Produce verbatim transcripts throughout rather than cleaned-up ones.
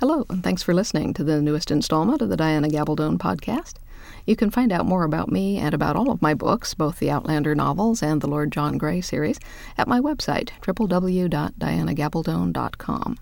Hello, and thanks for listening to the newest installment of the Diana Gabaldon podcast. You can find out more about me and about all of my books, both the Outlander novels and the Lord John Grey series, at my website, w w w dot diana gabaldon dot com.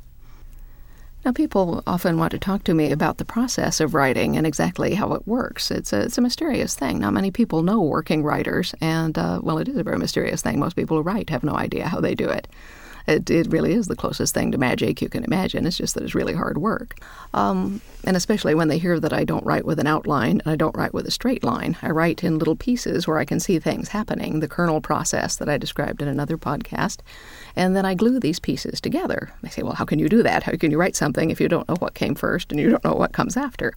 Now, people often want to talk to me about the process of writing and exactly how it works. It's a, it's a mysterious thing. Not many people know working writers, and, uh, well, it is a very mysterious thing. Most people who write have no idea how they do it. It, it really is the closest thing to magic you can imagine. It's just that it's really hard work. Um, and especially when they hear that I don't write with an outline and I don't write with a straight line. I write in little pieces where I can see things happening, the kernel process that I described in another podcast. And then I glue these pieces together. They say, well, how can you do that? How can you write something if you don't know what came first and you don't know what comes after?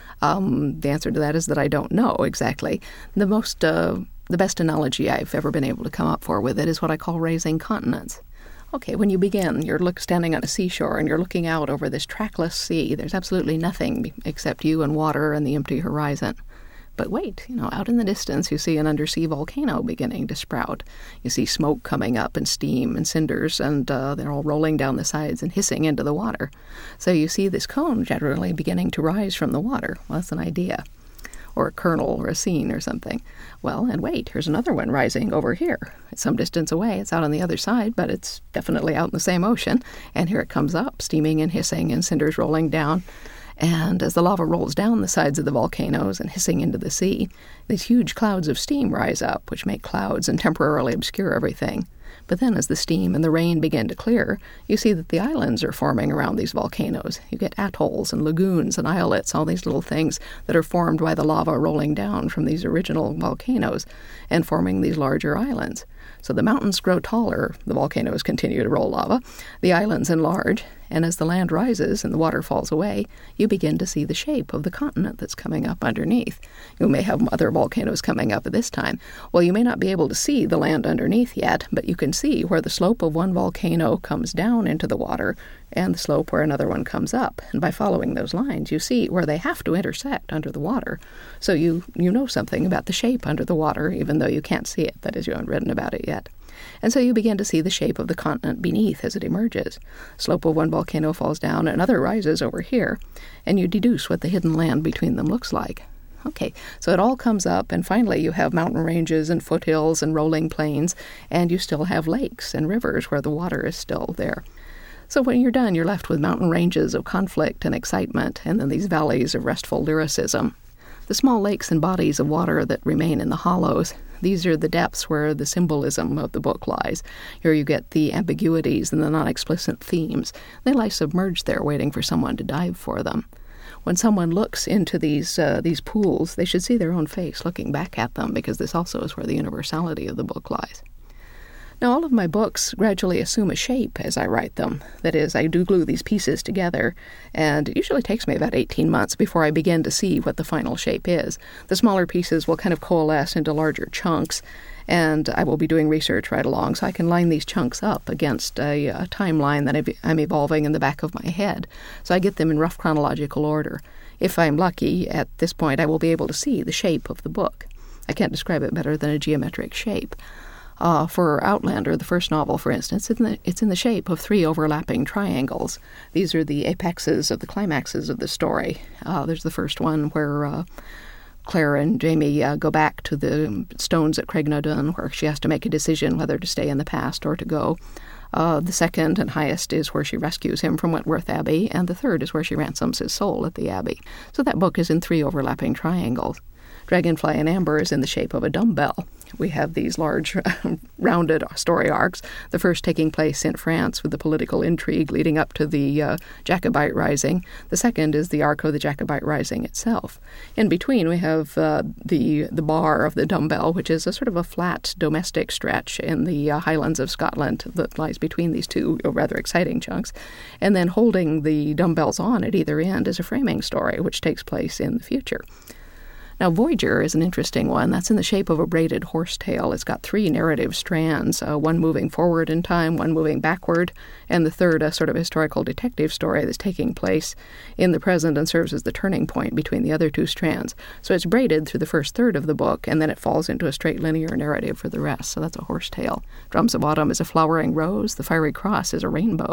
Um, the answer to that is that I don't know exactly. The most, uh, the best analogy I've ever been able to come up for with it is what I call raising continents. Okay, when you begin, you're look, standing on a seashore and you're looking out over this trackless sea. There's absolutely nothing except you and water and the empty horizon. But wait, you know, out in the distance you see an undersea volcano beginning to sprout. You see smoke coming up and steam and cinders, and uh, they're all rolling down the sides and hissing into the water. So you see this cone generally beginning to rise from the water. Well, that's an idea. Or a kernel or a scene or something. Well, and wait, here's another one rising over here. It's some distance away. It's out on the other side, but it's definitely out in the same ocean. And here it comes up, steaming and hissing and cinders rolling down. And as the lava rolls down the sides of the volcanoes and hissing into the sea, these huge clouds of steam rise up, which make clouds and temporarily obscure everything. But then as the steam and the rain begin to clear, you see that the islands are forming around these volcanoes. You get atolls and lagoons and islets, all these little things that are formed by the lava rolling down from these original volcanoes and forming these larger islands. So the mountains grow taller, the volcanoes continue to roll lava, the islands enlarge, and as the land rises and the water falls away, you begin to see the shape of the continent that's coming up underneath. You may have other volcanoes coming up at this time. Well, you may not be able to see the land underneath yet, but you can see where the slope of one volcano comes down into the water and the slope where another one comes up. And by following those lines, you see where they have to intersect under the water. So you, you know something about the shape under the water, even though you can't see it. That is, you haven't written about it yet. And so you begin to see the shape of the continent beneath as it emerges. Slope of one volcano falls down, another rises over here, and you deduce what the hidden land between them looks like. Okay, so it all comes up, and finally you have mountain ranges and foothills and rolling plains, and you still have lakes and rivers where the water is still there. So when you're done, you're left with mountain ranges of conflict and excitement, and then these valleys of restful lyricism. The small lakes and bodies of water that remain in the hollows, these are the depths where the symbolism of the book lies. Here you get the ambiguities and the non-explicit themes. They lie submerged there waiting for someone to dive for them. When someone looks into these uh, these pools, they should see their own face looking back at them, because this also is where the universality of the book lies. Now, all of my books gradually assume a shape as I write them. That is, I do glue these pieces together, and it usually takes me about eighteen months before I begin to see what the final shape is. The smaller pieces will kind of coalesce into larger chunks, and I will be doing research right along, so I can line these chunks up against a, a timeline that I'm evolving in the back of my head. So I get them in rough chronological order. If I'm lucky, at this point, I will be able to see the shape of the book. I can't describe it better than a geometric shape. Uh, for Outlander, the first novel, for instance, it's in, the, it's in the shape of three overlapping triangles. These are the apexes of the climaxes of the story. Uh, there's the first one where uh, Claire and Jamie uh, go back to the stones at Craignadoon, where she has to make a decision whether to stay in the past or to go. Uh, the second and highest is where she rescues him from Wentworth Abbey, and the third is where she ransoms his soul at the Abbey. So that book is in three overlapping triangles. Dragonfly and Amber is in the shape of a dumbbell. We have these large, rounded story arcs, the first taking place in France with the political intrigue leading up to the uh, Jacobite Rising. The second is the arc of the Jacobite Rising itself. In between, we have uh, the the bar of the dumbbell, which is a sort of a flat domestic stretch in the uh, Highlands of Scotland that lies between these two rather exciting chunks. And then holding the dumbbells on at either end is a framing story, which takes place in the future. Now, Voyager is an interesting one. That's in the shape of a braided horsetail. It's got three narrative strands, uh, one moving forward in time, one moving backward, and the third a sort of historical detective story that's taking place in the present and serves as the turning point between the other two strands. So it's braided through the first third of the book, and then it falls into a straight linear narrative for the rest. So that's a horsetail. Drums of Autumn is a flowering rose. The Fiery Cross is a rainbow.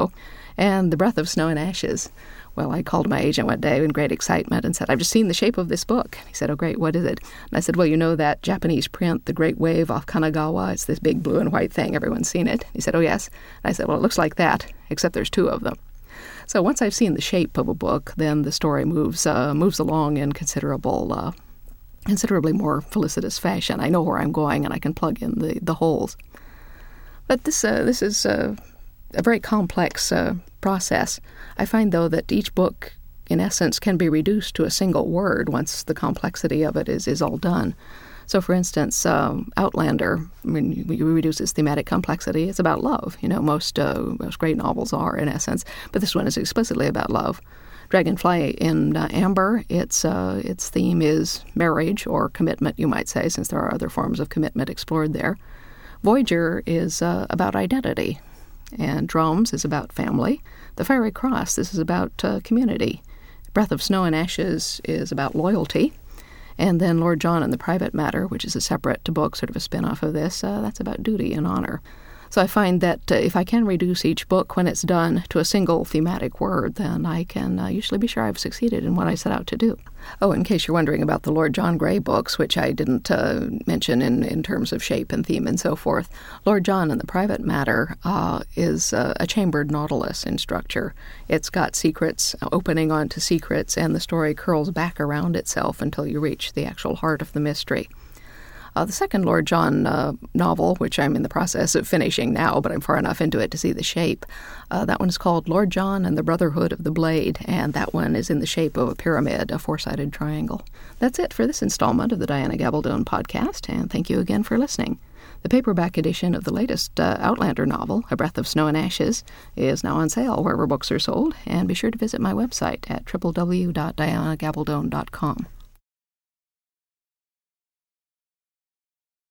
And The Breath of Snow and Ashes. Well, I called my agent one day in great excitement and said, I've just seen the shape of this book. He said, oh, great, what is it? And I said, well, you know that Japanese print, The Great Wave off Kanagawa? It's this big blue and white thing. Everyone's seen it. He said, oh, yes. And I said, well, it looks like that, except there's two of them. So once I've seen the shape of a book, then the story moves uh, moves along in considerable, uh, considerably more felicitous fashion. I know where I'm going, and I can plug in the, the holes. But this uh, this is uh, a very complex uh, process. I find, though, that each book, in essence, can be reduced to a single word once the complexity of it is, is all done. So, for instance, um, Outlander, I mean, you reduce its thematic complexity. It's about love. You know, most uh, most great novels are, in essence, but this one is explicitly about love. Dragonfly in uh, Amber, its uh, its theme is marriage or commitment, you might say, since there are other forms of commitment explored there. Voyager is uh, about identity, and Drums is about family. The Fiery Cross, this is about uh, community. Breath of Snow and Ashes is about loyalty. And then Lord John and the Private Matter, which is a separate book, sort of a spin-off of this, uh, that's about duty and honor. So I find that uh, if I can reduce each book when it's done to a single thematic word, then I can uh, usually be sure I've succeeded in what I set out to do. Oh, in case you're wondering about the Lord John Gray books, which I didn't uh, mention in, in terms of shape and theme and so forth, Lord John and the Private Matter uh, is uh, a chambered nautilus in structure. It's got secrets opening onto secrets, and the story curls back around itself until you reach the actual heart of the mystery. Uh, the second Lord John uh, novel, which I'm in the process of finishing now, but I'm far enough into it to see the shape, uh, that one is called Lord John and the Brotherhood of the Blade, and that one is in the shape of a pyramid, a four-sided triangle. That's it for this installment of the Diana Gabaldon podcast, and thank you again for listening. The paperback edition of the latest uh, Outlander novel, A Breath of Snow and Ashes, is now on sale wherever books are sold, and be sure to visit my website at w w w dot diana gabaldon dot com.